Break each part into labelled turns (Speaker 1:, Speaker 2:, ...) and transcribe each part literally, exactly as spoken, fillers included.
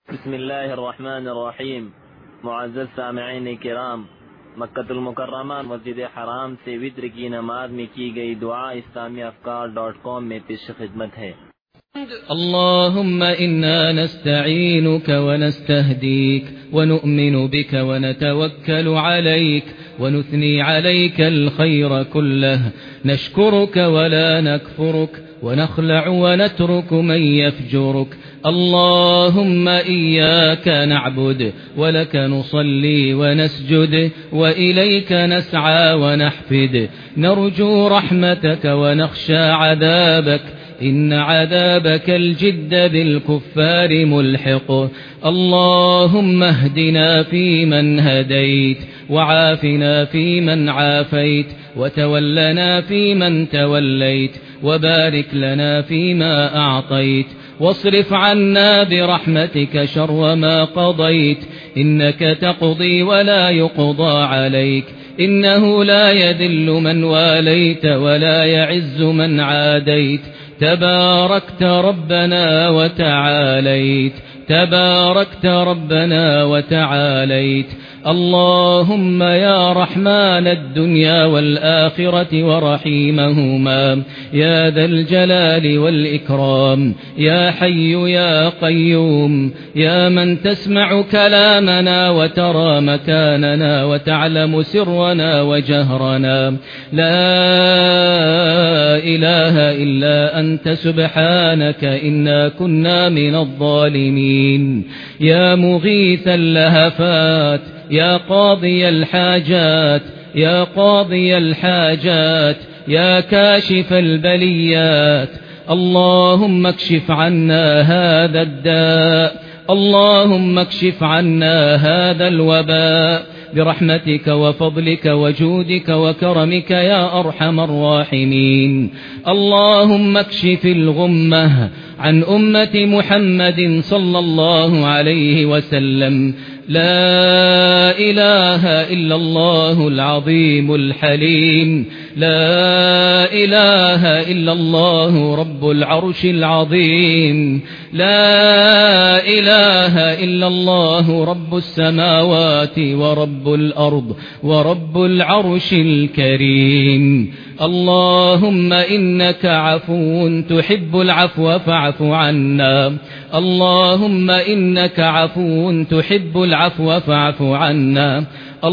Speaker 1: بسم الله الرحمن الرحیم. معزز سامعین کرام، مکہ المکرمہ مسجد حرام سے وتر کی نماز میں کی گئی دعا اسلامی افکار ڈاٹ کام میں پیش خدمت ہے۔
Speaker 2: اللهم إنا نستعينك ونستهديك ونؤمن بك ونتوكل عليك ونثني عليك الخير كله، نشكرك ولا نكفرك ونخلع ونترك من يفجرك. اللهم إياك نعبد ولك نصلي ونسجد وإليك نسعى ونحفد، نرجو رحمتك ونخشى عذابك، إن عذابك الجد بالكفار ملحق. اللهم اهدنا فيمن هديت، وعافنا فيمن عافيت، وتولنا فيمن توليت، وبارك لنا فيما أعطيت، واصرف عنا برحمتك شر ما قضيت، إنك تقضي ولا يقضى عليك، إنه لا يذل من واليت ولا يعز من عاديت، تباركت ربنا وتعاليت، تباركت ربنا وتعاليت. اللهم يا رحمن الدنيا والآخرة ورحيمهما، يا ذا الجلال والإكرام، يا حي يا قيوم، يا من تسمع كلامنا وترى مكاننا وتعلم سرنا وجهرنا، لا إله إلا أنت سبحانك إنا كنا من الظالمين. يا مغيث اللهفات، يا قاضي الحاجات، يا قاضي الحاجات، يا كاشف البليات، اللهم اكشف عنا هذا الداء، اللهم اكشف عنا هذا الوباء برحمتك وفضلك وجودك وكرمك يا أرحم الراحمين. اللهم اكشف الغمة عن أمة محمد صلى الله عليه وسلم. لا إله إلا الله العظيم الحليم، لا إله إلا الله رب العرش العظيم، لا إله إلا الله رب السماوات ورب الأرض ورب العرش الكريم. اللهم إنك عفو تحب العفو فاعف عنا، اللهم إنك عفو تحب العفو فاعف عنا،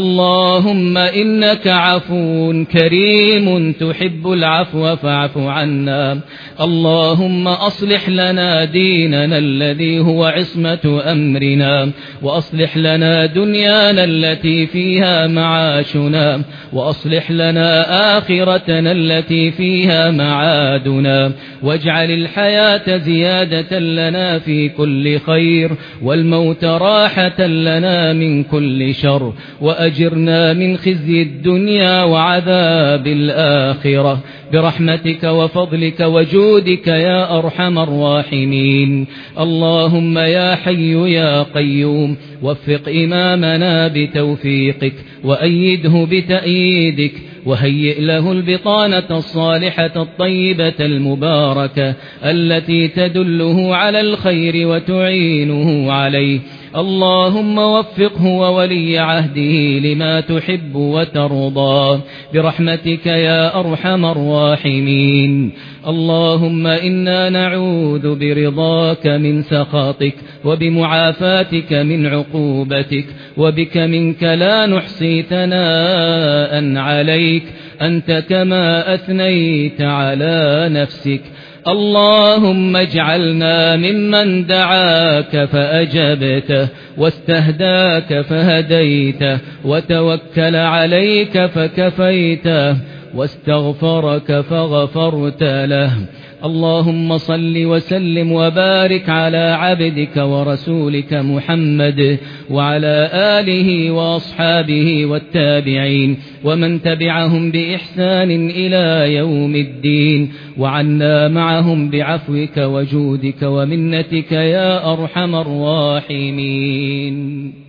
Speaker 2: اللهم إنك عفو كريم تحب العفو فاعف عنا. اللهم أصلح لنا ديننا الذي هو عصمة أمرنا، وأصلح لنا دنيانا التي فيها معاشنا، وأصلح لنا آخرتنا التي فيها معادنا، واجعل الحياة زيادة لنا في كل خير، والموت راحة لنا من كل شر، وأجرنا من خزي الدنيا وعذاب الآخرة برحمتك وفضلك وجودك يا أرحم الراحمين. اللهم يا حي يا قيوم، وفق إمامنا بتوفيقك، وأيده بتأييدك، وهيئ له البطانة الصالحة الطيبة المباركة التي تدله على الخير وتعينه عليه. اللهم وفقه وولي عهده لما تحب وترضى برحمتك يا أرحم الراحمين. اللهم إنا نعوذ برضاك من سخطك، وبمعافاتك من عقوبتك، وبك منك لا نحصي ثناء عليك، أنت كما أثنيت على نفسك. اللهم اجعلنا ممن دعاك فأجبته، واستهداك فهديته، وتوكل عليك فكفيته، واستغفرك فغفرت له. اللهم صل وسلم وبارك على عبدك ورسولك محمد وعلى آله وأصحابه والتابعين ومن تبعهم بإحسان إلى يوم الدين، وعنا معهم بعفوك وجودك ومنتك يا أرحم الراحمين.